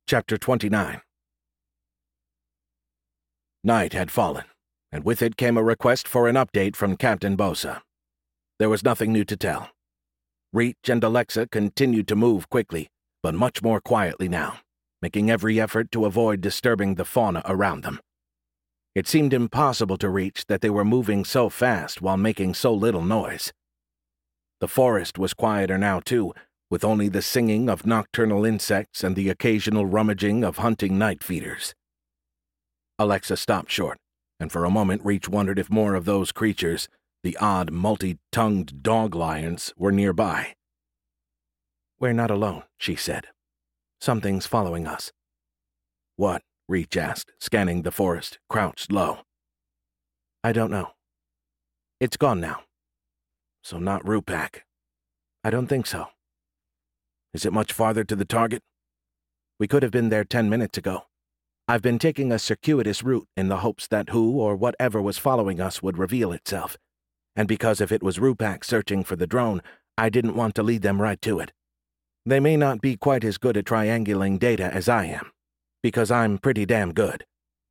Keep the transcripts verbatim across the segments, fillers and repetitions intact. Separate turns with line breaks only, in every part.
Chapter twenty-nine. Night had fallen, and with it came a request for an update from Captain Bosa. There was nothing new to tell. Reach and Alexa continued to move quickly, but much more quietly now, making every effort to avoid disturbing the fauna around them. It seemed impossible to Reach that they were moving so fast while making so little noise. The forest was quieter now, too, with only the singing of nocturnal insects and the occasional rummaging of hunting night feeders. Alexa stopped short, and for a moment Reach wondered if more of those creatures, the odd, multi-tongued dog lions, were nearby. "We're not alone," she said. "Something's following us." "What?" Reach asked, scanning the forest, crouched low. "I don't know. It's gone now." "So not Rupak?" "I don't think so." "Is it much farther to the target?" "We could have been there ten minutes ago. I've been taking a circuitous route in the hopes that who or whatever was following us would reveal itself. And because if it was Rupak searching for the drone, I didn't want to lead them right to it. They may not be quite as good at triangulating data as I am, because I'm pretty damn good."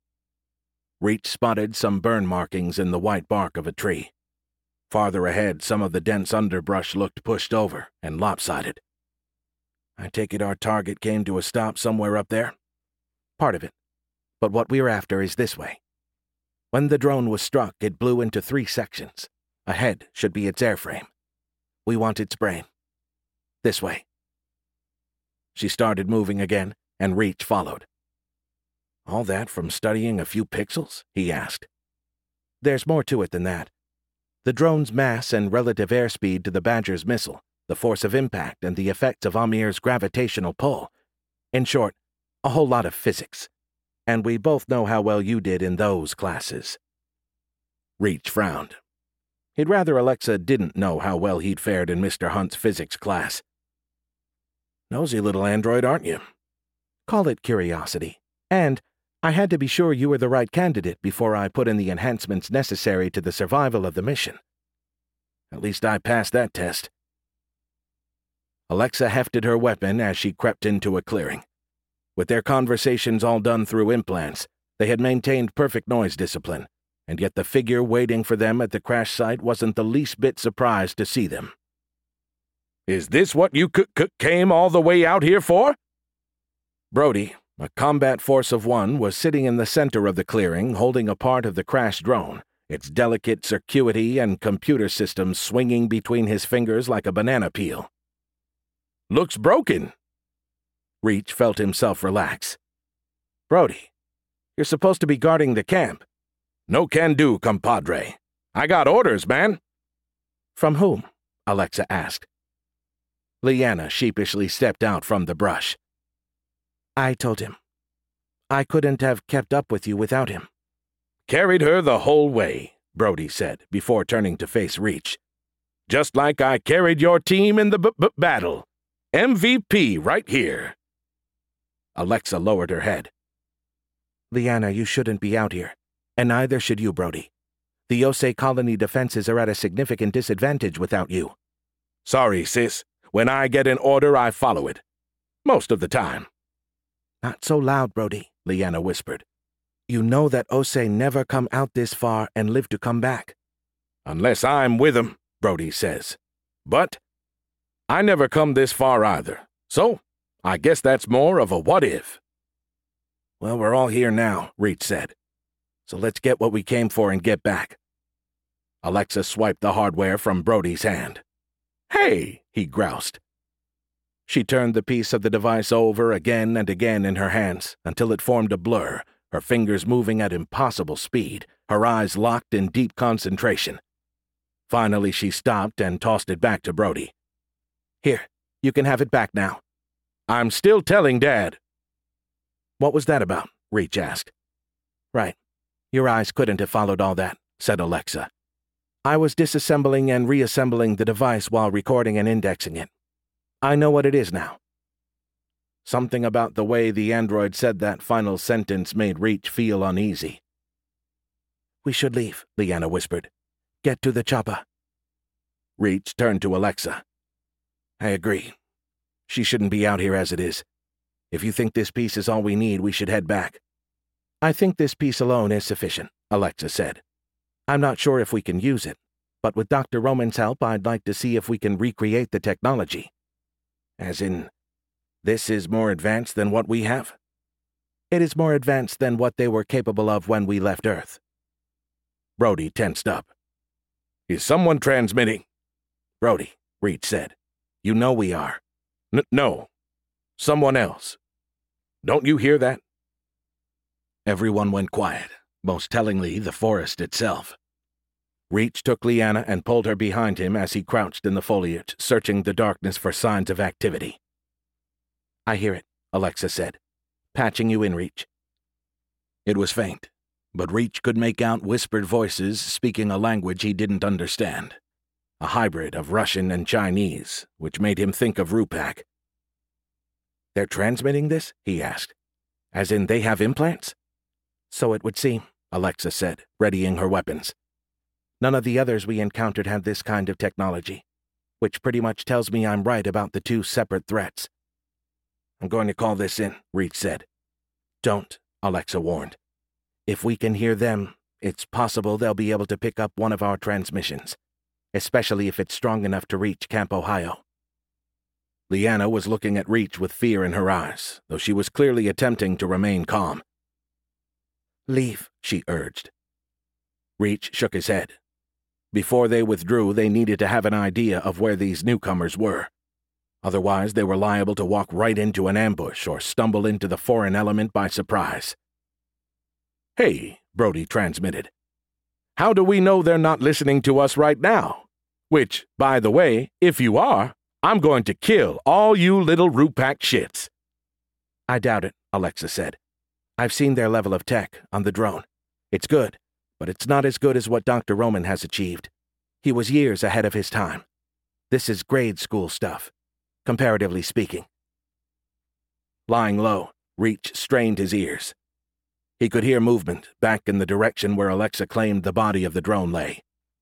Reach spotted some burn markings in the white bark of a tree. Farther ahead, some of the dense underbrush looked pushed over and lopsided. "I take it our target came to a stop somewhere up there?" "Part of it. But what we're after is this way. When the drone was struck, it blew into three sections. Ahead should be its airframe. We want its brain. This way." She started moving again, and Reach followed. "All that from studying a few pixels?" he asked. "There's more to it than that. The drone's mass and relative airspeed to the Badger's missile, the force of impact, and the effects of Amir's gravitational pull. In short, a whole lot of physics. And we both know how well you did in those classes." Reach frowned. He'd rather Alexa didn't know how well he'd fared in Mister Hunt's physics class. "Nosy little android, aren't you?" "Call it curiosity. And I had to be sure you were the right candidate before I put in the enhancements necessary to the survival of the mission." "At least I passed that test." Alexa hefted her weapon as she crept into a clearing. With their conversations all done through implants, they had maintained perfect noise discipline, and yet the figure waiting for them at the crash site wasn't the least bit surprised to see them. "Is this what you c-c-came all the way out here for?" Brody, a combat force of one, was sitting in the center of the clearing holding a part of the crashed drone, its delicate circuity and computer systems swinging between his fingers like a banana peel. "Looks broken." Reach felt himself relax. "Brody, you're supposed to be guarding the camp." "No can do, compadre. I got orders, man." "From whom?" Alexa asked. Liana sheepishly stepped out from the brush. "I told him. I couldn't have kept up with you without him." "Carried her the whole way," Brody said, before turning to face Reach. "Just like I carried your team in the b-b-battle. M V P right here." Alexa lowered her head. "Liana, you shouldn't be out here, and neither should you, Brody. The Osei colony defenses are at a significant disadvantage without you." "Sorry, sis. When I get an order, I follow it. Most of the time." "Not so loud, Brody," Liana whispered. "You know that Osei never come out this far and live to come back." "Unless I'm with 'em," Brody says. "But I never come this far either, so I guess that's more of a what-if." "Well, we're all here now," Reach said. "So let's get what we came for and get back." Alexa swiped the hardware from Brody's hand. "Hey," he groused. She turned the piece of the device over again and again in her hands until it formed a blur, her fingers moving at impossible speed, her eyes locked in deep concentration. Finally, she stopped and tossed it back to Brody. "Here, you can have it back now." "I'm still telling Dad." "What was that about?" Reach asked. "Right. Your eyes couldn't have followed all that," said Alexa. "I was disassembling and reassembling the device while recording and indexing it. I know what it is now." Something about the way the android said that final sentence made Reach feel uneasy. "We should leave," Liana whispered. "Get to the chopper." Reach turned to Alexa. "I agree. She shouldn't be out here as it is. If you think this piece is all we need, we should head back. I think this piece alone is sufficient, Alexa said. I'm not sure if we can use it, but with Doctor Roman's help, I'd like to see if we can recreate the technology. As in, this is more advanced than what we have? It is more advanced than what they were capable of when we left Earth. Brody tensed up. Is someone transmitting? Brody, Reach said. You know we are. N- no. Someone else. Don't you hear that? Everyone went quiet, most tellingly the forest itself. Reach took Leanna and pulled her behind him as he crouched in the foliage, searching the darkness for signs of activity. I hear it, Alexa said. Patching you in, Reach. It was faint, but Reach could make out whispered voices speaking a language he didn't understand. A hybrid of Russian and Chinese, which made him think of Rupak. They're transmitting this? He asked. As in they have implants? So it would seem, Alexa said, readying her weapons. None of the others we encountered had this kind of technology, which pretty much tells me I'm right about the two separate threats. I'm going to call this in, Reach said. Don't, Alexa warned. If we can hear them, it's possible they'll be able to pick up one of our transmissions, especially if it's strong enough to reach Camp Ohio. Leanna was looking at Reach with fear in her eyes, though she was clearly attempting to remain calm. Leave, she urged. Reach shook his head. Before they withdrew, they needed to have an idea of where these newcomers were. Otherwise, they were liable to walk right into an ambush or stumble into the foreign element by surprise. Hey, Brody transmitted. How do we know they're not listening to us right now? Which, by the way, if you are, I'm going to kill all you little Rupak shits. I doubt it, Alexa said. I've seen their level of tech on the drone. It's good, but it's not as good as what Doctor Roman has achieved. He was years ahead of his time. This is grade school stuff, comparatively speaking. Lying low, Reach strained his ears. He could hear movement back in the direction where Alexa claimed the body of the drone lay.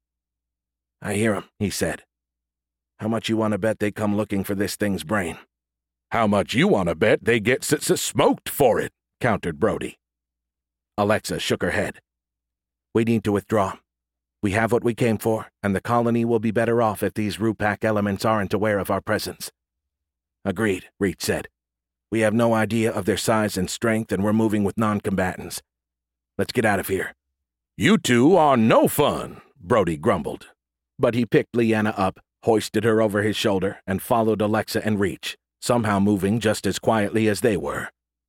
I hear him, he said. How much you want to bet they come looking for this thing's brain? How much you want to bet they get s-s-smoked for it, countered Brody. Alexa shook her head. We need to withdraw. We have what we came for, and the colony will be better off if these Rupak elements aren't aware of our presence. Agreed, Reach said. We have no idea of their size and strength, and we're moving with non-combatants. Let's get out of here. You two are no fun, Brody grumbled. But he picked Leanna up, hoisted her over his shoulder, and followed Alexa and Reach, somehow moving just as quietly as they were.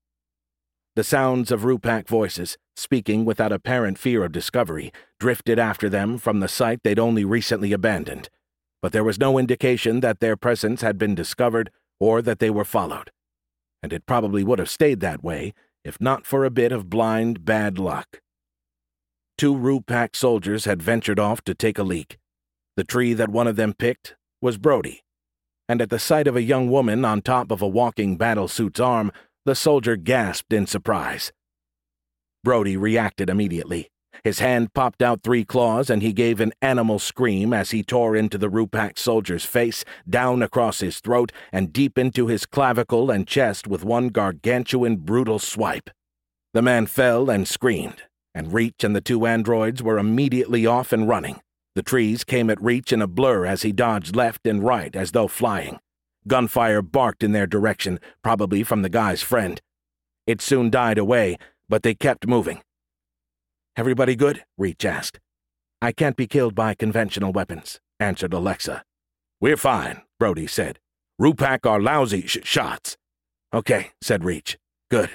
The sounds of Rupak voices, speaking without apparent fear of discovery, drifted after them from the site they'd only recently abandoned, but there was no indication that their presence had been discovered or that they were followed. And it probably would have stayed that way if not for a bit of blind bad luck. Two Rupak soldiers had ventured off to take a leak. The tree that one of them picked was Brody, and at the sight of a young woman on top of a walking battlesuit's arm, the soldier gasped in surprise. Brody reacted immediately. His hand popped out three claws, and he gave an animal scream as he tore into the Rupak soldier's face, down across his throat, and deep into his clavicle and chest with one gargantuan, brutal swipe. The man fell and screamed, and Reach and the two androids were immediately off and running. The trees came at Reach in a blur as he dodged left and right as though flying. Gunfire barked in their direction, probably from the guy's friend. It soon died away, but they kept moving. Everybody good? Reach asked. I can't be killed by conventional weapons, answered Alexa. We're fine, Brody said. Rupak are lousy sh- shots. Okay, said Reach. Good.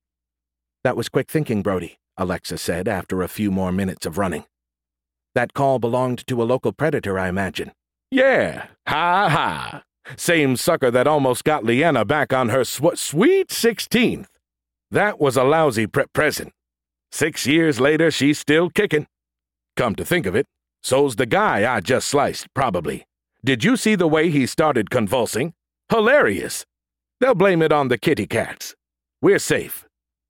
That was quick thinking, Brody, Alexa said after a few more minutes of running. That call belonged to a local predator, I imagine. Yeah, ha ha. Same sucker that almost got Leanna back on her sw- sweet sixteenth. That was a lousy pre- present. Six years later, she's still kicking. Come to think of it, so's the guy I just sliced, probably. Did you see the way he started convulsing? Hilarious. They'll blame it on the kitty cats. We're safe.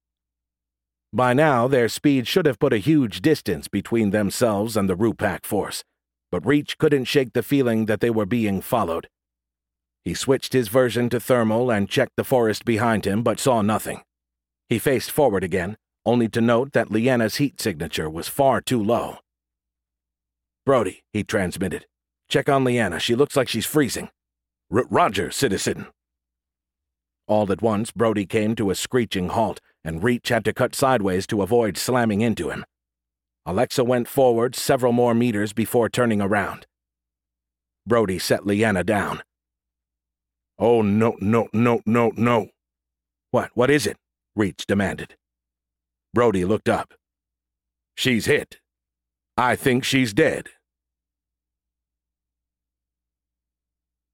By now, their speed should have put a huge distance between themselves and the Rupak force, but Reach couldn't shake the feeling that they were being followed. He switched his version to thermal and checked the forest behind him, but saw nothing. He faced forward again, only to note that Leanna's heat signature was far too low. "Brody," he transmitted. "Check on Leanna. She looks like she's freezing." R- Roger, citizen." All at once, Brody came to a screeching halt, and Reach had to cut sideways to avoid slamming into him. Alexa went forward several more meters before turning around. Brody set Leanna down. "Oh, no, no, no, no, no." "What, what is it?" Reach demanded. Brody looked up. "She's hit. I think she's dead."